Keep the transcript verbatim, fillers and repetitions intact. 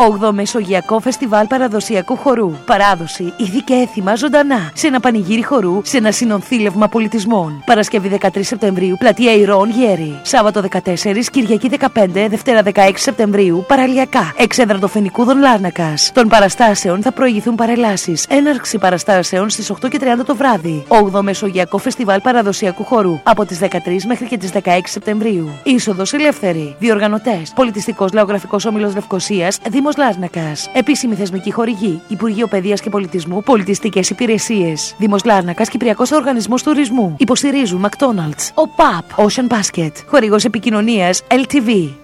όγδοο Μεσογειακό Φεστιβάλ Παραδοσιακού Χορού. Παράδοση, ήθη και έθιμα ζωντανά. Σε ένα πανηγύρι χορού, σε ένα συνονθήλευμα πολιτισμών. Παρασκευή δεκατρείς Σεπτεμβρίου, πλατεία Ηρών Γέρη. Σάββατο δεκατέσσερις, Κυριακή δεκαπέντε, Δευτέρα δεκαέξι Σεπτεμβρίου, παραλιακά. Εξέδρα των Φοινικούδων Λάρνακας. Των παραστάσεων θα προηγηθούν παρελάσεις. Έναρξη παραστάσεων στις οκτώ και τριάντα το βράδυ. όγδοο Μεσογειακό Φεστιβάλ Παραδοσιακού Χορού. Από τις δεκατρείς μέχρι και τις δεκαέξι Σεπτεμβρίου. Είσοδος ελεύθερη. Διοργανωτές: Πολιτιστικός Λαογραφικός Όμιλος Λευκωσίας, Δήμος Λάρνακας. Επίσημη θεσμική χορηγή: Υπουργείο Παιδείας και Πολιτισμού, Πολιτιστικές Υπηρεσίες. Δήμος Λάρνακας, Κυπριακός Οργανισμός Τουρισμού. Υποστηρίζουν McDonald's, ο πι έι πι, Ocean Basket. Χορηγός επικοινωνίας ελ τι βι.